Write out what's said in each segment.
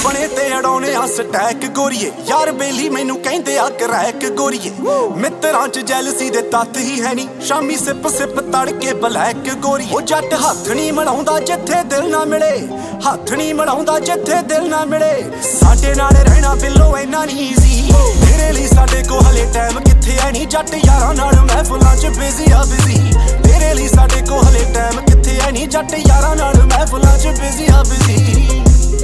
ਆਪਣੇ ਤੇ ਅੜਾਉਣੇ ਆ ਸਟੈਕ ਗੋਰੀਏ ਯਾਰ ਬੇਲੀ ਮੈਨੂੰ ਕਹਿੰਦੇ ਆ ਕਰੈਕ ਗੋਰੀਏ ਮਿੱਤਰਾਂ ਚ ਜੈਲਸੀ ਦੇ ਤੱਤ ਹੀ ਹੈ ਨਹੀਂ ਸ਼ਾਮੀ ਸਿਪ ਸਿਪ ਤੜਕੇ ਬਲੈਕ ਗੋਰੀਏ ਉਹ ਜੱਟ ਹੱਥ ਨਹੀਂ ਮੜਾਉਂਦਾ ਜਿੱਥੇ ਦਿਲ ਨਾ ਮਿਲੇ ਹੱਥ ਨਹੀਂ ਮੜਾਉਂਦਾ ਜਿੱਥੇ ਦਿਲ ਨਾ ਮਿਲੇ ਸਾਡੇ ਨਾਲ ਰਹਿਣਾ ਬਿੱਲੋ ਇੰਨਾ ਨਹੀਂ ਈਜ਼ੀ ਤੇਰੇ ਲਈ ਸਾਡੇ ਕੋਲ ਹਲੇ ਟਾਈਮ ਕਿੱਥੇ ਐ ਨਹੀਂ ਜੱਟ ਯਾਰਾਂ ਨਾਲ ਮਹਿਫਲਾਂ ਚ ਬਿਜ਼ੀ ਆ ਬਿਜ਼ੀ ਤੇਰੇ ਲਈ ਸਾਡੇ ਕੋਲ ਹਲੇ ਟਾਈਮ ਕਿੱਥੇ ਐ ਨਹੀਂ ਜੱਟ ਯਾਰਾਂ ਨਾਲ ਮਹਿਫਲਾਂ ਚ ਬਿਜ਼ੀ ਆ ਬਿਜ਼ੀ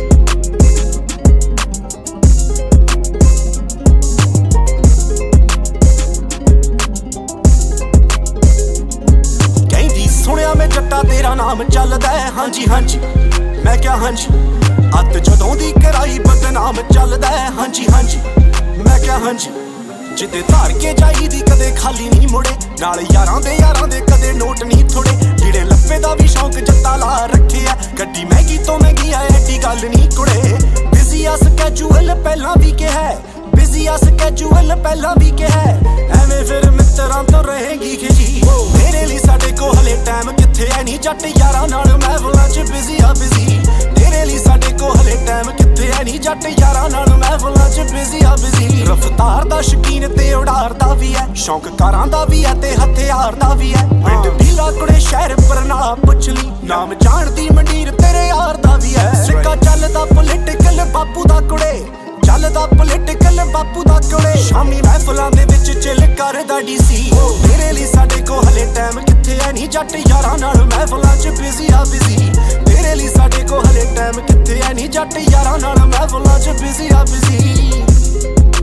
ਸੁਣਿਆ ਮੈਂ ਜੱਟਾ ਤੇਰਾ ਨਾਮ ਚੱਲਦਾ ਹੈ ਹਾਂਜੀ ਹਾਂਜੀ ਮੈਂ ਕਿਹਾ ਹਾਂਜੀ ਅੱਤ ਜਦੋਂ ਦੀ ਕਰਾਈ ਬਦਨਾਮ ਚੱਲਦਾ ਹੈ ਹਾਂਜੀ ਹਾਂਜੀ ਮੈਂ ਕਿਹਾ ਹਾਂਜੀ ਜਿੱਦੇ ਧਾਰ ਕੇ ਜਾਈਦੀ ਕਦੇ ਖਾਲੀ ਨਹੀਂ ਮੁੜੇ ਨਾਲ ਯਾਰਾਂ ਦੇ ਕਦੇ ਨੋਟ ਨਹੀਂ ਥੋੜੇ ਜਿਹੜੇ ਲੱਪੇ ਦਾ ਵੀ ਸ਼ੌਂਕ ਜੱਟਾ ਲਾ ਰੱਖਿਆ ਗੱਡੀ ਮਹਿੰਗੀ ਤੋਂ ਮਹਿੰਗੀ ਆ ਐਡੀ ਗੱਲ ਨਹੀਂ ਕੁੜੇ ਬਿਜ਼ੀ ਆ ਸਕੈਜੂਅਲ ਪਹਿਲਾਂ ਵੀ ਕਿਹਾ ਬਿਜ਼ੀ ਆ ਸਕੈਜੂਅਲ ਪਹਿਲਾਂ ਵੀ ਕਿਹਾ ਐਵੇਂ ਫਿਰ ਮਿੱਤਰਾਂ ਤੋਂ ਰਹੇਗੀ ਖਿਜੀ ਤੇਰੇ ਲਈ ਸਾਡੇ ਕੋਲ ਹਲੇ ਟਾਈਮ ਕਿੱਥੇ ਐ ਨਹੀਂ ਜੱਟ ਯਾਰਾਂ ਨਾਲ ਮਹਿਫਲਾਂ ਚ ਬਿਜ਼ੀ ਆ ਬਿਜ਼ੀ ਤੇਰੇ ਲਈ ਸਾਡੇ ਕੋਲ ਹਲੇ ਟਾਈਮ ਕਿੱਥੇ ਐ ਨਹੀਂ ਜੱਟ ਯਾਰਾਂ ਨਾਲ ਮਹਿਫਲਾਂ ਚ ਬਿਜ਼ੀ ਆ ਬਿਜ਼ੀ ਰਫਤਾਰ ਦਾ ਸ਼ੌਕੀਨ ਤੇ ਉਡਾਰਦਾ ਵੀ ਐ ਸ਼ੌਂਕ ਕਾਰਾਂ ਦਾ ਵੀ ਐ ਤੇ ਹਥਿਆਰ ਦਾ ਵੀ ਐ ਪਿੰਡ ਢੀਲਾ ਕੁੜੇ ਸ਼ਹਿਰ ਪਰ ਨਾ ਪੁੱਛ ਲਈ ਨਾਮ ਜਾਣਦੀ ਮੰਡੀਰ ਤੇਰੇ ਯਾਰ ਦਾ ਵੀ ਐ ਸਿੱਕਾ ਚੱਲਦਾ ਪੋਲੀਟੀਕਲ ਬਾਪੂ ਦਾ ਕੁੜੇ ਚੱਲਦਾ ਪੋਲੀਟੀਕਲ ਬਾਪੂ ਦਾ ਕੁੜੇ ਸ਼ਾਮੀ ਮਹਿਫਲਾਂ ਦੇ ਵਿੱਚ ਚਿੱਲ ਕਰਦਾ ਡੀਸੀ ਤੇਰੇ ਲਈ ਸਾਡੇ ਕੋਲ ਹਲੇ ਟਾਈਮ ਕਿੱਥੇ ਐ ਨਹੀਂ ਜੱਟ ਯਾਰਾਂ ਨਾਲ ਮਹਿਫਲਾਂ ਚ ਬਿਜ਼ੀ ਆ ਬਿਜ਼ੀ ਤੇਰੇ ਲਈ ਸਾਡੇ ਕੋਲ ਹਲੇ ਟਾਈਮ ਕਿੱਥੇ ਐ ਨਹੀਂ ਜੱਟ ਯਾਰਾਂ ਨਾਲ ਮਹਿਫਲਾਂ ਚ ਬਿਜ਼ੀ ਆ ਬਿਜ਼ੀ